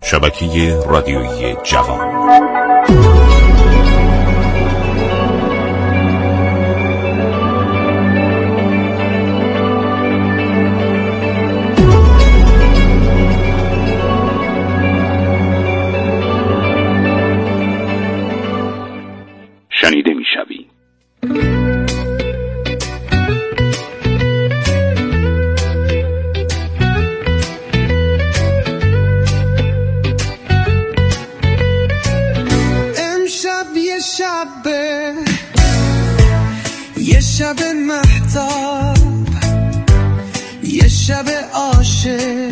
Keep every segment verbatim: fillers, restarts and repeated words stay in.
شبکه رادیویی جوان. شنیده میشوی. یه شب مهتاب، یه شب عاشق،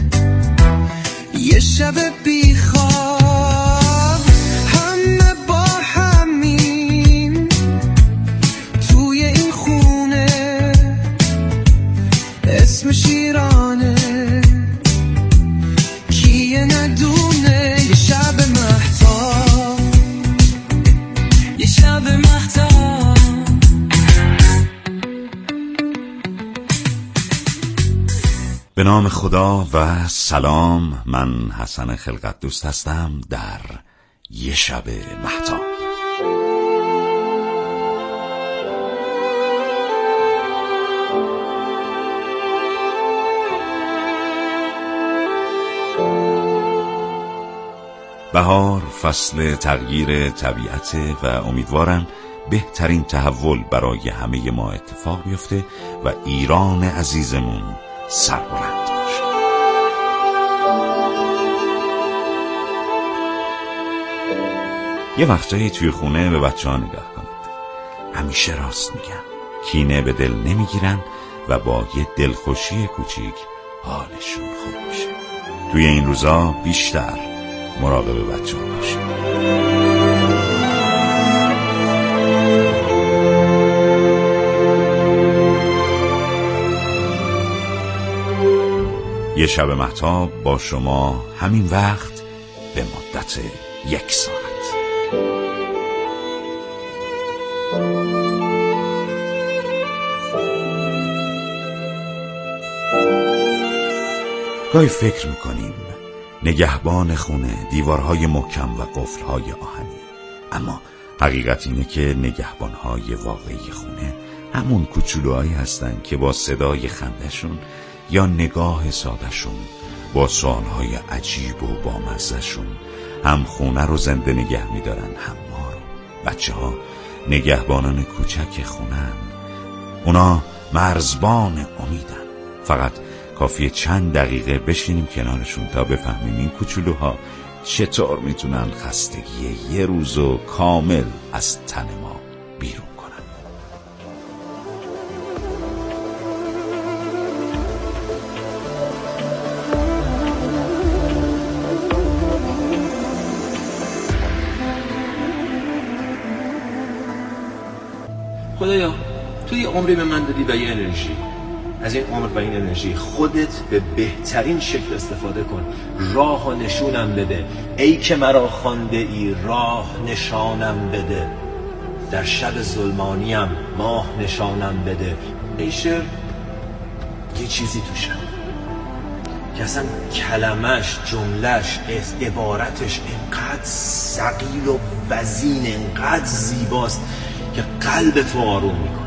یه شب بیخواب، همه با همین توی این خونه، اسمش ایرانه، کیه ندونه. یه شب مهتاب، یه شب مهتاب. به نام خدا و سلام. من حسن خلقت دوست هستم در یه شب مهتاب. بهار فصل تغییر طبیعت و امیدوارم بهترین تحول برای همه ما اتفاق بیفته و ایران عزیزمون سربلند باشه. یه وقتایی توی خونه به بچه ها نگاه کنید. همیشه راست میگن، کینه به دل نمیگیرن و با یه دلخوشی کوچیک حالشون خوب میشه. توی این روزا بیشتر مراقب بچه ها باشید. یه شب مهتاب با شما همین وقت به مدت یک ساعت. گاهی فکر میکنیم نگهبان خونه دیوارهای محکم و قفلهای آهنی، اما حقیقت اینه که نگهبانهای واقعی خونه همون کوچولوهایی هستن که با صدای خندشون یا نگاه سادهشون، با سوالهای عجیب و بامزهشون هم خونه رو زنده نگه میدارن، هم ما رو. بچه ها نگهبانان کوچک خونن، اونا مرزبان امیدن. فقط کافیه چند دقیقه بشینیم کنارشون تا بفهمیم این کوچولوها چطور میتونن خستگی یه روزو کامل از تن ما بیرون کنن. خدایا تو یه عمری به من دادی و یه انرژی. از این عمر و این انرژی خودت به بهترین شکل استفاده کن. راه و نشونم بده، ای که مرا خوانده ای راه نشانم بده. در شب ظلمانیم ماه نشانم بده. این شعر یه چیزی توشه که اصلا کلمش، جملش، عبارتش انقدر ثقیل و وزین، انقدر زیباست که قلب تو آروم میکنه.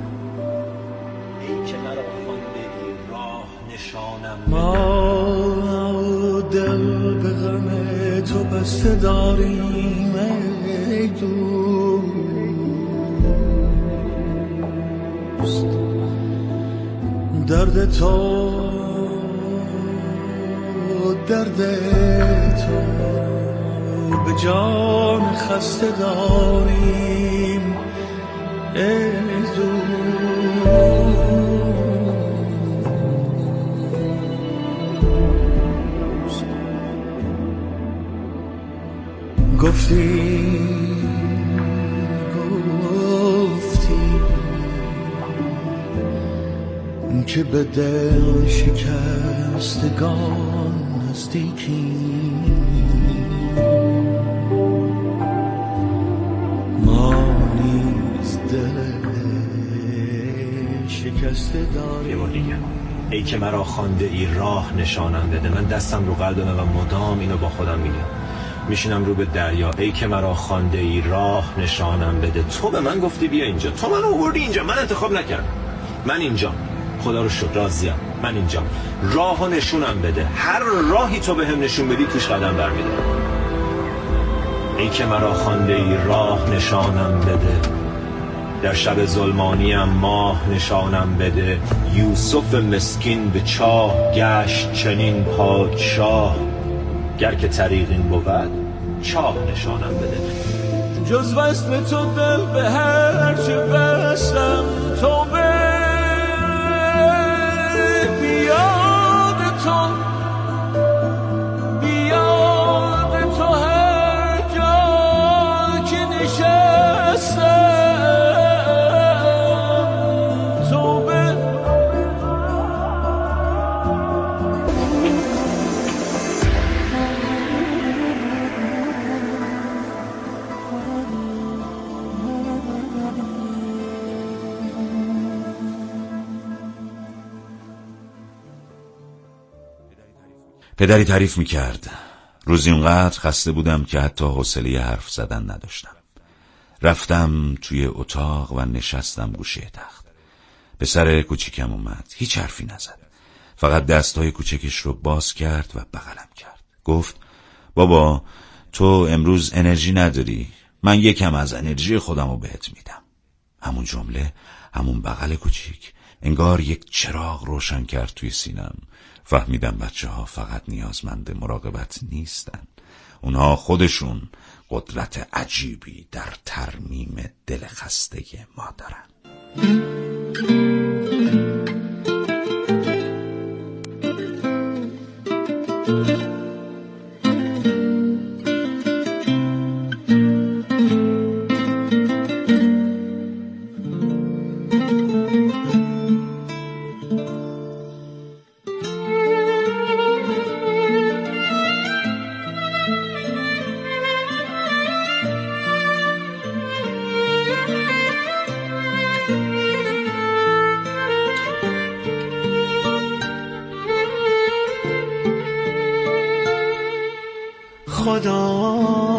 ما دل به غم تو بسته داریم ای دوست، درد تو درد تو به جان خسته داریم ای دوست. گفتی گفتی که به دل شکستگان نزدیکی، ما نیز دل شکسته داریم. ای که مرا خوانده ای راه نشانم بده. من دستم رو قلبمه و مدام اینو با خودم میگم، میشینم رو به دریا، ای که مرا خوانده ای راه نشانم بده. تو به من گفتی بیا اینجا، تو من آوردی اینجا، من انتخاب نکردم، من اینجا، خدا رو شکر راضیم، من اینجا، راهو نشونم بده. هر راهی تو بهم نشون بدی توش قدم برمیدارم. ای که مرا خوانده ای راه نشانم بده، در شب ظلمانیم ماه نشانم بده. یوسف مسکین به چاه گشت چنین پادشاه، گر که طریق این بود چاه نشانم بده. جز وصل تو دل به هر چه بستم تو به بیاد تو، بیاد تو هر جا که نشستم تو به. پدری تعریف میکرد روزی اونقدر خسته بودم که حتی حوصله حرف زدن نداشتم. رفتم توی اتاق و نشستم گوشه تخت. پسر کوچیکم اومد، هیچ حرفی نزد، فقط دستای کوچکش رو باز کرد و بغلم کرد. گفت بابا تو امروز انرژی نداری، من یکم از انرژی خودم رو بهت میدم. همون جمله، همون بغل کوچیک انگار یک چراغ روشن کرد توی سینم. فهمیدم بچه ها فقط نیازمند مراقبت نیستن، اونها خودشون قدرت عجیبی در ترمیم دل خسته ما دارن. خدا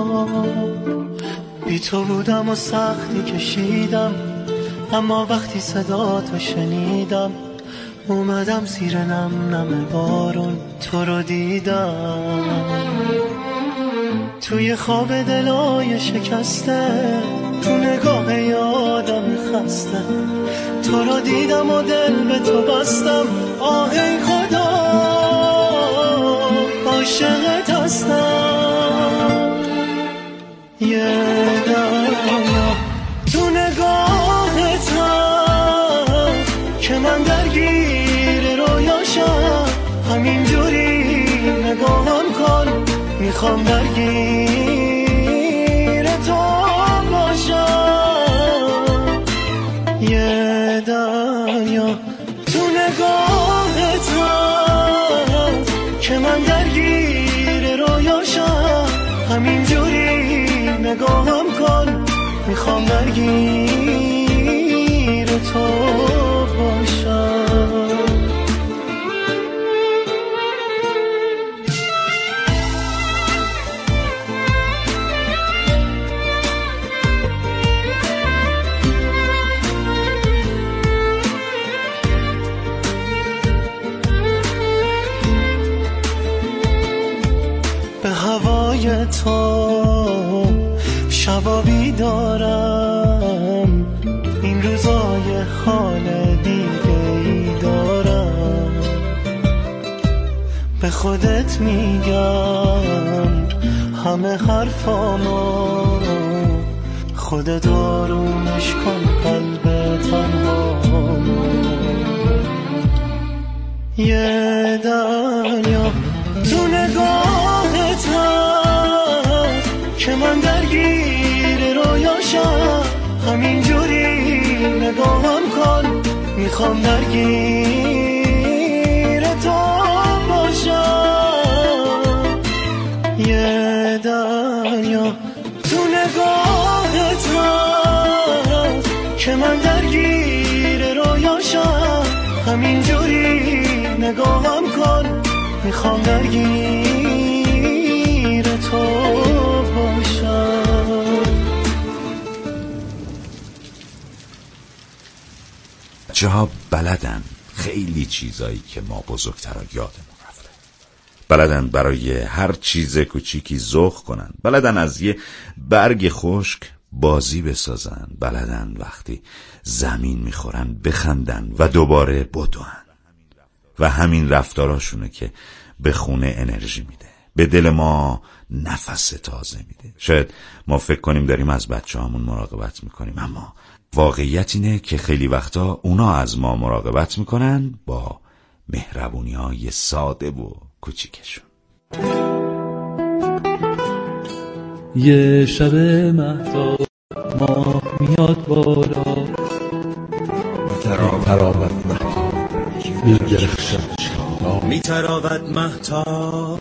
بی تو بودم و سختی کشیدم، اما وقتی صدا تو شنیدم اومدم زیر نم نم بارون تو رو دیدم. توی خواب دلای شکسته، تو نگاه یادم خسته، تو رو دیدم و دل به تو بستم. آه ای خدا عاشقت هستم. یه دنیا تو نگاهت هم که من درگیر رویاشم، همینجوری نگاهم کن، میخوام درگیر تو باشم. یه دنیا تو نگاهت هم که من درگیر رویاشم، همینجوری نگاهم کن، میخوام درگیر تو باشم. به هوای تو شبا بیدارم، این روزای حال دیگه ای دارم. به خودت میگم همه حرفامو، خودت آرومش کن قلب تنهامو. یه دنیا تو نگاهت هست که من درگیر رویاشم، همینجوری نگاهم کن، میخوام درگیر تو باشم. یه دنیا تو نگاهت هست که من درگیر رویاشم، همینجوری میخوام درگیر تو باشم. جا بلدن خیلی چیزایی که ما بزرگترا یادمون رفته. بلدن برای هر چیز کوچیکی ذوق کنن. بلدن از یه برگ خشک بازی بسازن. بلدن وقتی زمین میخورن بخندن و دوباره بدون. و همین رفتاراشونه که به خونه انرژی میده، به دل ما نفس تازه میده. شاید ما فکر کنیم داریم از بچه هامون مراقبت میکنیم، اما واقعیت اینه که خیلی وقتا اونا از ما مراقبت میکنن با مهربونی های ساده و کوچیکشون. یه شب مهتاب ماه میاد بالا، میتراود مهتاب میگرخشد شب، میتراود مهتاب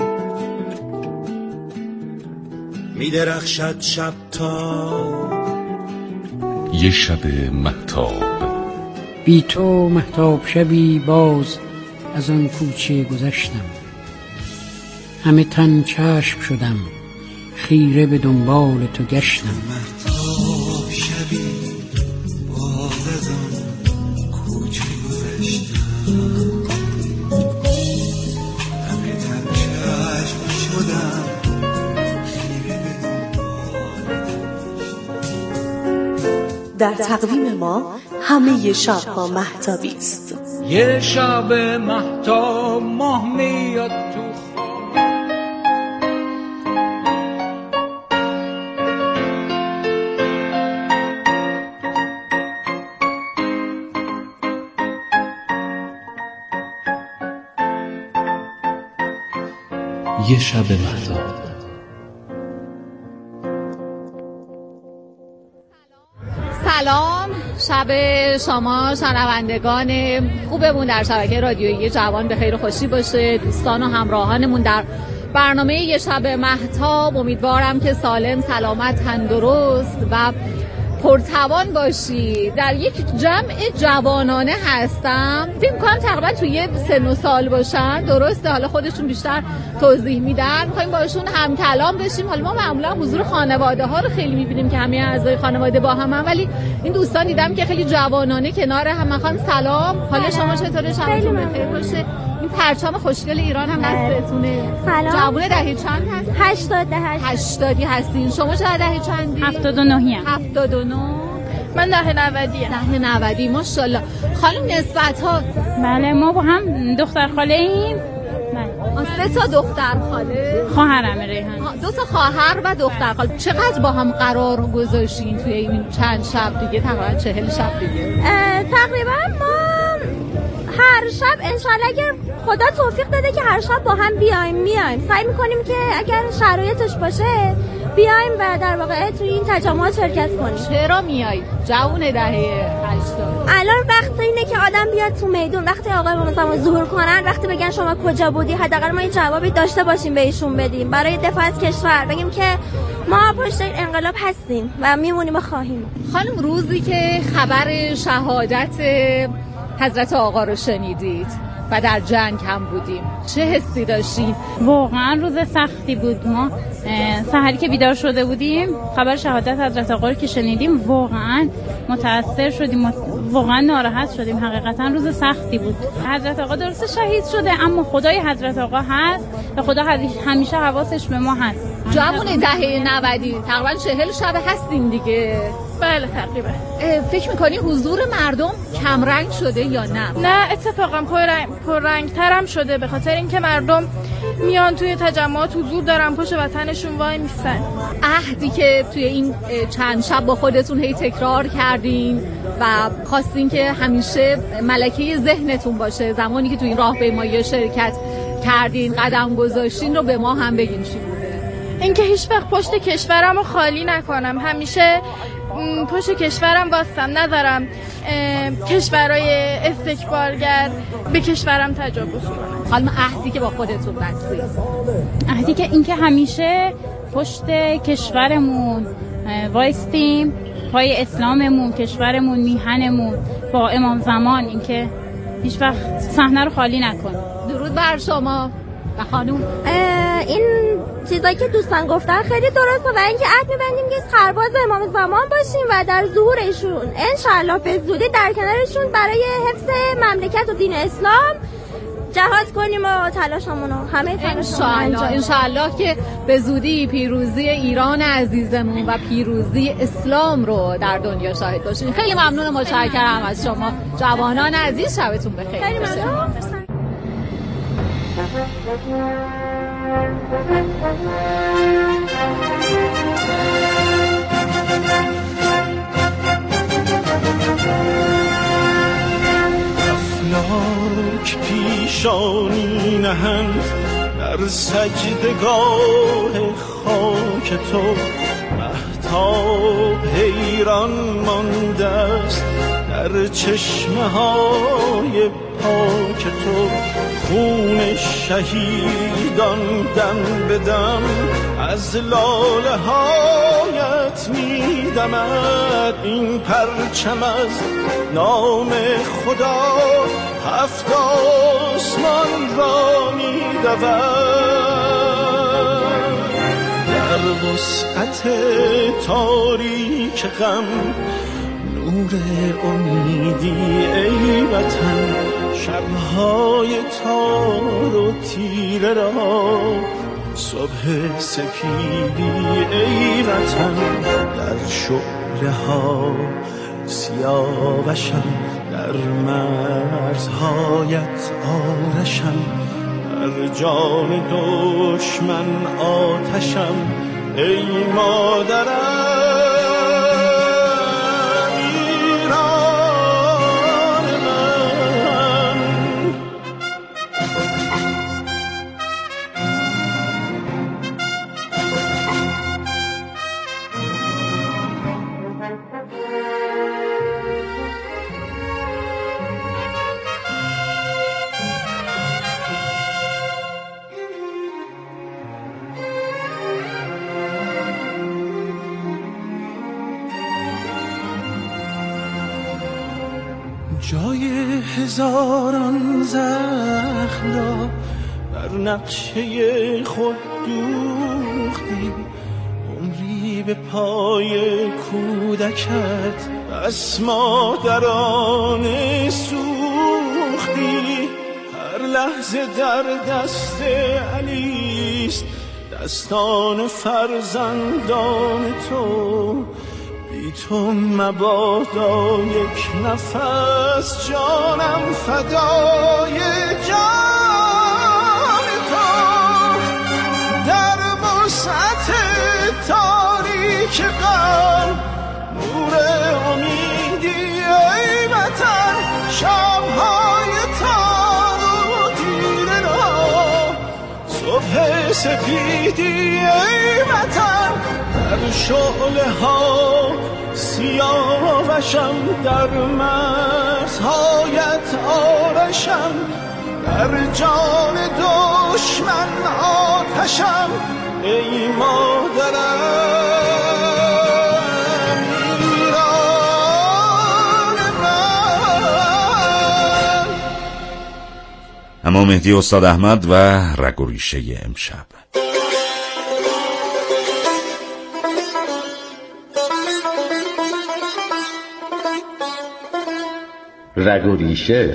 میدرخشد شب تا. یه شب مهتاب. بی تو مهتاب شبی باز از آن کوچه گذشتم، همه تن چشم شدم خیره به دنبال تو گشتم. مهتاب شبی باز از آن کوچه گذشتم، همه تن چشم شدم خیره به دنبال. در تقویم ما همه ی شب با مهتابی است. یه شب مهتاب ماه میاد تو خواب، یه شب مهتاب. سلام، شب شما شنوندگان خوبمون در شبکه رادیویی جوان به خیر و خوشی باشه. دوستان و همراهانمون در برنامه یه شب مهتاب، امیدوارم که سالم، سلامت، تندرست و پرتوان باشی. در یک جمع جوانانه هستم، فکر می‌کنم تقریبا توی سن و سال باشن، درسته؟ حالا خودشون بیشتر توضیح میدن. می‌خوایم باشون هم کلام بشیم. حالا ما معمولا حضور خانواده ها رو خیلی می‌بینیم که همه اعضای خانواده با هم, هم ولی این دوستان دیدم که خیلی جوانانه کنار هم. می‌خوام سلام، حالا شما چطوره؟ شبتون بخیر باشه. این پرچم خوشگل ایران هم دستتونه. سلام. جوون دهه چند هست؟ هشتاد دهه هشتادی هستین. شما چه دهه چندی؟ هفتاد و نهی ام. هفتاد و نه. من دهه نودی ام. دهه نودی. ماشاءالله. خانم نسبت ها؟ بله، ما با هم دختر خاله ایم. سه تا دختر خاله؟ خواهرم ریحان. دو تا خواهر و دختر خاله. چقدر با هم قرار گذاشتین توی این چند شب دیگه؟ تقریبا چهل شب دیگه. تقریبا ما هر شب انشالله اگر خدا توفیق داده که هر شب با هم بیایم میایم. سعی میکنیم که اگر شرایطش باشه بیایم و در واقع توی این تجمعات شرکت کنیم. چرا میایید؟ جوون دهه هشتاد. الان وقت اینه که آدم بیاد تو میدون، وقتی آقای مثلا ظهور کنن، وقتی بگن شما کجا بودی، حداقل ما یه جوابی داشته باشیم بهشون بدیم برای دفاع از کشور، بگیم که ما پشت انقلاب هستیم و میمونیم و خواهیم. خانم، روزی که خبر شهادت حضرت آقا رو شنیدید و در جنگ هم بودیم، چه حسی داشتین؟ واقعا روز سختی بود. ما سحری که بیدار شده بودیم خبر شهادت حضرت آقا رو که شنیدیم واقعا متاثر شدیم، واقعا ناراحت شدیم. حقیقتا روز سختی بود. حضرت آقا درسته شهید شده، اما خدای حضرت آقا هست و خدا همیشه حواسش به ما هست. جوون دهه نودی، تقریبا چهل شب هستین دیگه. بله تقریبا. فکر میکنی حضور مردم کمرنگ شده یا نه؟ نه، اتفاقا پررنگ پررنگ ترم شده، به خاطر اینکه مردم میان توی تجمعات حضور دارن، پشت وطنشون وای میستن. عهدی که توی این چند شب با خودتون هی تکرار کردین و خواستین که همیشه ملکه ذهنتون باشه زمانی که توی این راهپیمایی شرکت کردین، قدم گذاشتین، رو به ما هم بگین چی بوده؟ اینکه هیچ وقت پشت کشورم رو خالی نکنم، همیشه پشت کشورم واستم، نذارم کشورهای استکبارگر به کشورم تجاوز کنن. حالا عهدی که با خودتون بستید؟ عهدی که اینکه همیشه پشت کشورمون وایستیم، پای اسلاممون، کشورمون، میهنمون، با امام زمان، اینکه هیچ وقت صحنه رو خالی نکن. درود بر شما و خانوم. این چیزایی که دوستان گفتن خیلی درسته و اینکه عهد می‌بندیم که سرباز امام زمان باشیم و در ظهورشون انشالله به زودی در کنارشون برای حفظ مملکت و دین اسلام جهاد کنیم و تلاشمون رو همه تلاشمون انجام ان شاء الله که به زودی پیروزی ایران عزیزمون و پیروزی اسلام رو در دنیا شاهد باشیم. خیلی ممنون، متشکرم از شما جوانان عزیز. شبتون بخیر. خیلی ممنون. افلاک پیشانی نهند در سجدگاه خاک تو، مهتاب حیران مانده است در چشمه های پاک تو. خون شهیدان دم به دم از لاله هایت می دمد. این پرچم از نام خدا هفت آسمان را می دود. در وسعت تاریک غم نور امیدی ای وطن، شبهای تار و تیره را صبح سپیدی ای وطن. در شعله ها سیاوشم، در مرزهایت آرشم، در جان دشمن آتشم ای مادرم. جای هزاران زخم را بر نقشه خود دوختی، عمری به پای کودکت بس مادرانه سوختی. هر لحظه در دست علیست دستان فرزندان تو، بی تو مبادا یک نفس جانم فدای جان تو. در وسعت تاریک غم نور امیدی ای وطن، شبهای تار و تیره را صبح سپیدی ای وطن. در شعله ها سیاوشم، در مرزهایت آرشم، در جان دشمن آتشم ای مادرم. ایران من. اما مهدی استاد احمد و رگ و ریشه امشب. رگ و ریشه.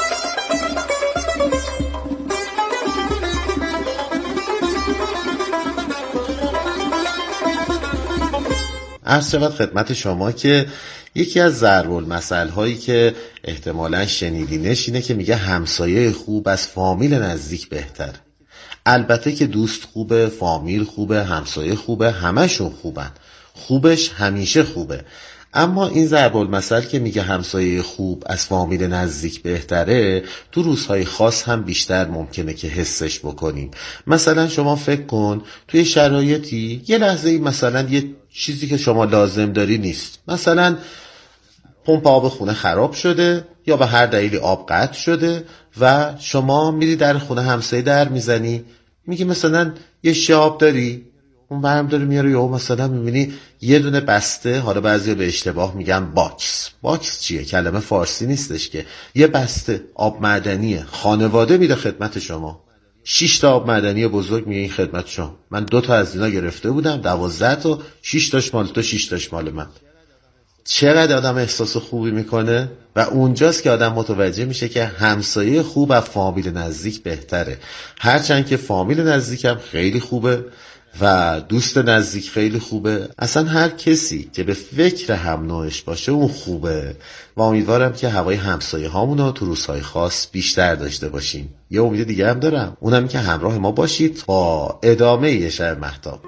عرض شود خدمت شما که یکی از ضرب المثل هایی که احتمالاً شنیدینش اینه که میگه همسایه خوب از فامیل نزدیک بهتر. البته که دوست خوبه، فامیل خوبه، همسایه خوبه، همشون خوبن، خوبش همیشه خوبه. اما این ضرب المثل که میگه همسایه خوب از فامیل نزدیک بهتره، تو روزهای خاص هم بیشتر ممکنه که حسش بکنیم. مثلا شما فکر کن توی شرایطی یه لحظه ای مثلا یه چیزی که شما لازم داری نیست، مثلا پمپ آب خونه خراب شده یا به هر دلیلی آب قطع شده و شما میری در خونه همسایه در میزنی، میگی مثلا یه شیشه آب داری؟ اون برم داره میاره یا مثلا میبینی یه دونه بسته، حالا بعضیا به اشتباه میگن باکس. باکس چیه؟ کلمه فارسی نیستش که. یه بسته آب معدنی خانواده میده خدمت شما. شش تا آب معدنی بزرگ میگه این خدمت شما. من دو تا از اینا گرفته بودم، دوازده تا، شش تاش مال تو، شش تاش مال من. چقدر آدم احساس خوبی میکنه و اونجاست که آدم متوجه میشه که همسایه خوب از فامیل نزدیک بهتره. هرچند که فامیل نزدیکم خیلی خوبه و دوست نزدیک خیلی خوبه، اصلا هر کسی که به فکر هم نوعش باشه اون خوبه و امیدوارم که هوای همسایه هامونو تو روزهای خاص بیشتر داشته باشیم. یه امید دیگه هم دارم، اونم که همراه ما باشید با ادامه یه شب مهتاب.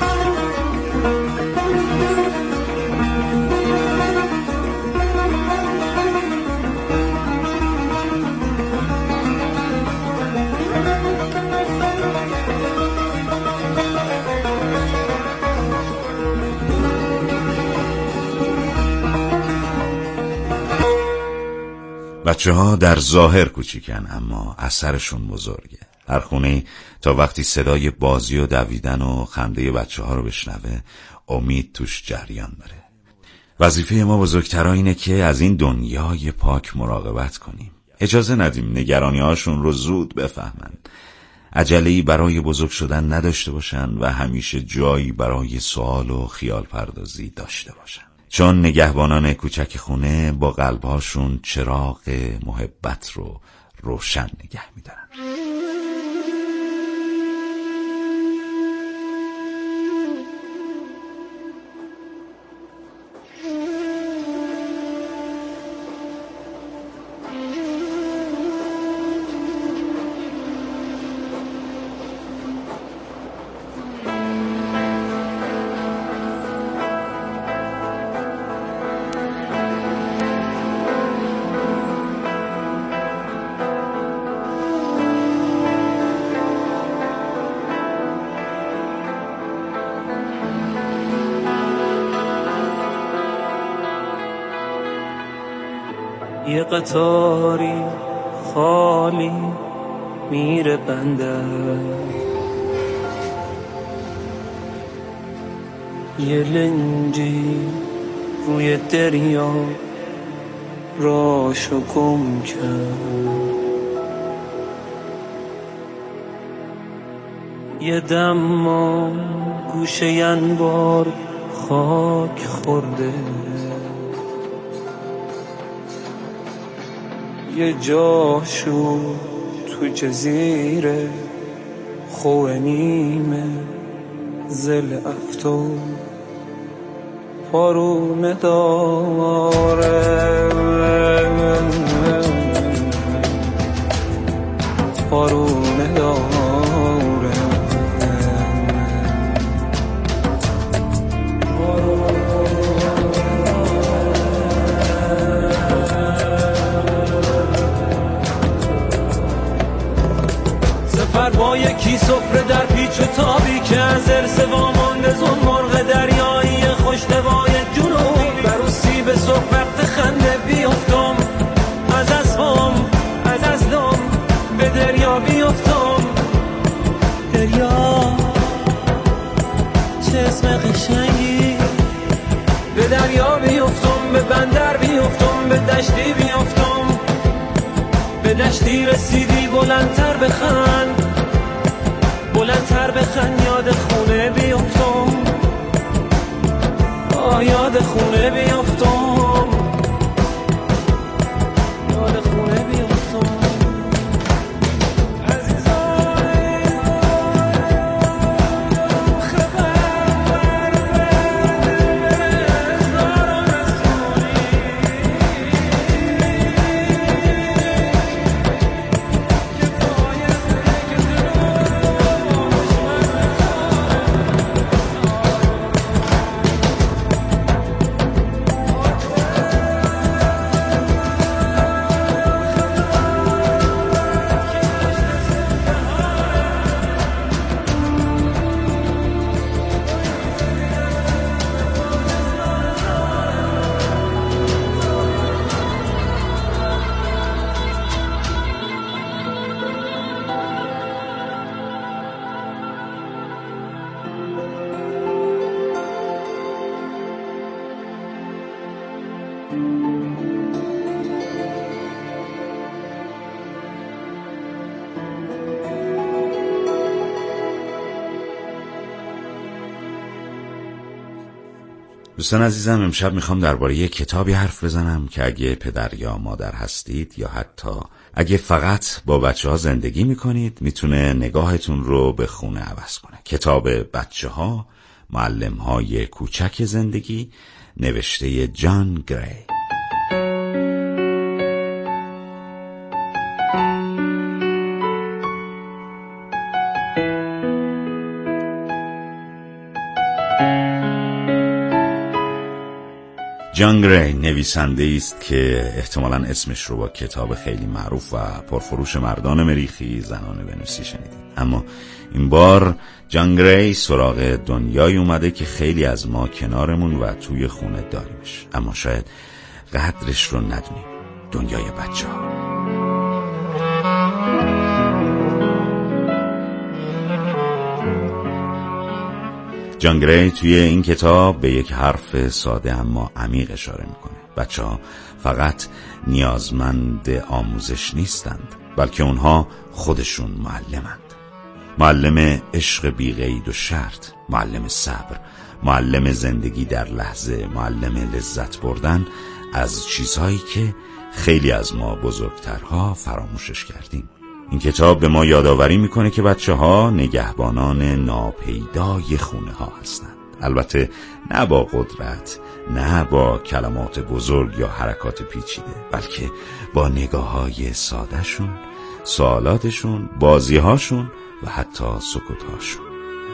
بچه ها در ظاهر کوچیکن اما اثرشون بزرگه. هر خونه تا وقتی صدای بازی و دویدن و خنده بچه ها رو بشنوه امید توش جریان داره. وظیفه ما بزرگترها اینه که از این دنیای پاک مراقبت کنیم. اجازه ندیم نگرانی هاشون رو زود بفهمن، عجله‌ای برای بزرگ شدن نداشته باشن و همیشه جایی برای سوال و خیال پردازی داشته باشن، چون نگهبانان کوچک خونه با قلبهاشون چراغ محبت رو روشن نگه می‌دارن. یه قطاری خالی میره بندر، یه لنجی روی دریا راشو گم کرد، یه دما گوشه انبار خاک خورده، یه جاشو تو جزیره خوه نیمه زل افتو پارونه داره، پارونه داره. با یکی سفره در پیچ و تابی که از ارث وامانده زون مرغ دریایی خوشنوای جنوب بروسی به صبح وقت خنده بیفتم از اسبام از ازلام به دریا بیفتم، دریا چه اسم قشنگی، به دریا بیفتم به بندر بیفتم به دشتی بیفتم، به دشتی رسیدی بلندتر بخند بلندتر بخند یاد خونه بیفتم، آه یاد خونه بیفتم، یاد خونه بیفتم. دوستان عزیزم، امشب میخوام درباره یک کتابی حرف بزنم که اگه پدر یا مادر هستید یا حتی اگه فقط با بچه ها زندگی میکنید میتونه نگاهتون رو به خونه عوض کنه. کتاب بچه ها، معلم های کوچک زندگی، نوشته جان گری. جان گری نویسنده است که احتمالاً اسمش رو با کتاب خیلی معروف و پرفروش مردان مریخی زنان ونوسی شنیدید. اما این بار جان گری سراغ دنیای اومده که خیلی از ما کنارمون و توی خونه داریمش، اما شاید قدرش رو ندونیم. دنیای بچه ها. جان گری توی این کتاب به یک حرف ساده اما عمیق اشاره میکنه. بچه ها فقط نیازمند آموزش نیستند، بلکه اونها خودشون معلمند. معلم عشق بی قید و شرط، معلم صبر، معلم زندگی در لحظه، معلم لذت بردن از چیزهایی که خیلی از ما بزرگترها فراموشش کردیم. این کتاب به ما یادآوری میکنه که بچه ها نگهبانان ناپیدای خونه ها هستند. البته نه با قدرت، نه با کلمات بزرگ یا حرکات پیچیده، بلکه با نگاه های ساده شون، سوالاتشون، بازی هاشون و حتی سکوت هاشون.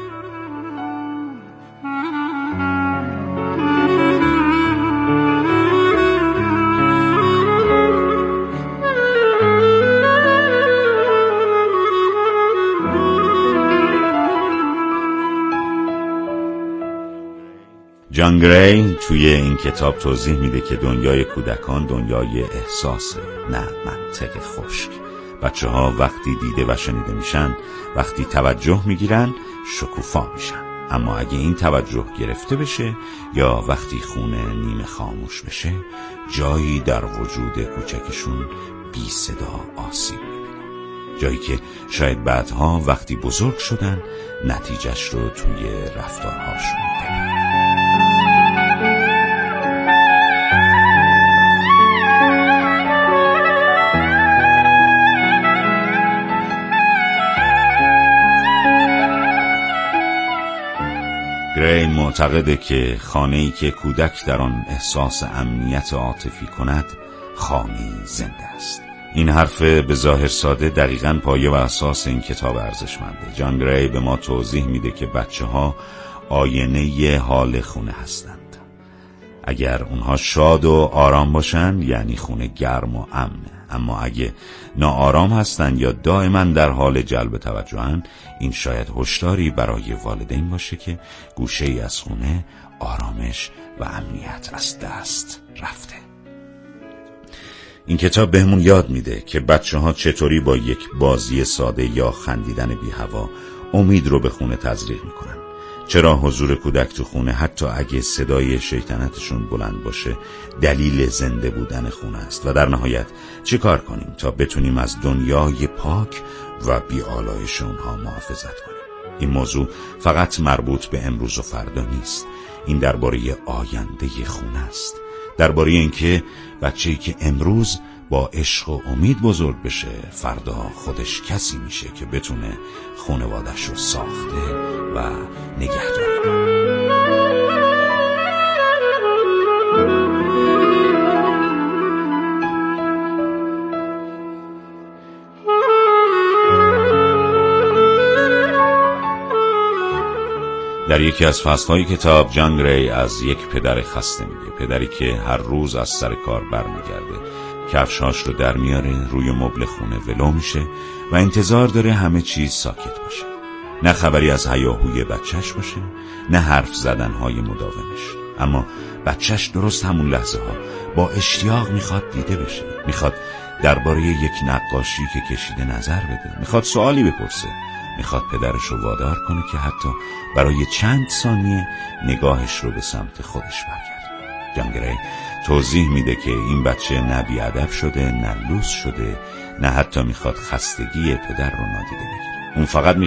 جان گری توی این کتاب توضیح میده که دنیای کودکان دنیای احساسه، نه منطق خشک. بچه ها وقتی دیده و شنیده میشن، وقتی توجه میگیرن، شکوفا میشن. اما اگه این توجه گرفته بشه یا وقتی خونه نیمه خاموش بشه، جایی در وجود کوچکشون بی صدا آسیب میبینه. جایی که شاید بعدها وقتی بزرگ شدن نتیجهش رو توی رفتارهاشون ببینن. گری معتقده که خانه‌ای که کودک در آن احساس امنیت عاطفی کند، خانه‌ای زنده است. این حرف به ظاهر ساده دقیقاً پایه و اساس این کتاب ارزشمنده. جان گری به ما توضیح میده که بچه‌ها آینه حال خونه هستند. اگر اونها شاد و آرام باشن یعنی خونه گرم و امنه، اما اگه ناآرام هستن یا دائما در حال جلب توجهن، این شاید هشداری برای والدین باشه که گوشه ای از خونه آرامش و امنیت از دست رفته. این کتاب بهمون یاد میده که بچه ها چطوری با یک بازی ساده یا خندیدن بی هوا امید رو به خونه تزریق میکنن. چرا حضور کودک تو خونه، حتی اگه صدای شیطنتشون بلند باشه، دلیل زنده بودن خونه است. و در نهایت چه کار کنیم تا بتونیم از دنیای پاک و بی‌آلایش اونها محافظت کنیم. این موضوع فقط مربوط به امروز و فردا نیست. این درباره آینده خونه است، درباره اینکه بچه‌ای که امروز با عشق و امید بزرگ بشه، فردا خودش کسی میشه که بتونه خانواده‌اش رو ساخته و نگهداری کنه. در یکی از فصلهای کتاب جان گری از یک پدر خسته میگه، پدری که هر روز از سر کار برمیگرده، کفشاش رو در میاره، روی مبل خونه ولو میشه و انتظار داره همه چیز ساکت باشه. نه خبری از هیاهوی بچهش باشه، نه حرف زدنهای مداومش. اما بچهش درست همون لحظه ها با اشتیاق میخواد دیده بشه، میخواد درباره یک نقاشی که کشیده نظر بده، میخواد سوالی بپرسه، میخواد پدرش رو وادار کنه که حتی برای چند ثانیه نگاهش رو به سمت خودش برگرده. جان گری توضیح میده که این بچه نه بی‌ادب شده، نه لوس شده، نه حتی میخواد خستگی پدر رو نادیده بگیره. اون فقط